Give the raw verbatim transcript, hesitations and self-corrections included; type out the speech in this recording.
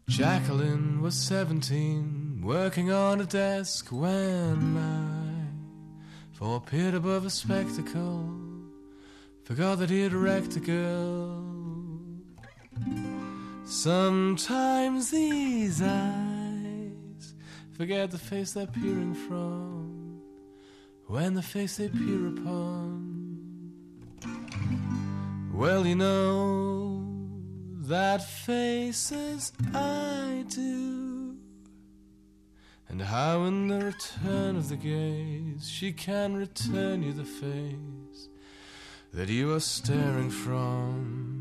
Jacqueline was seventeen, working on a desk when I, for appeared above a spectacle, forgot that he had wrecked a girl. Sometimes these eyes forget the face they're peering from, when the face they peer upon, well, you know that faces I do, and how in the return of the gaze she can return you the face that you are staring from.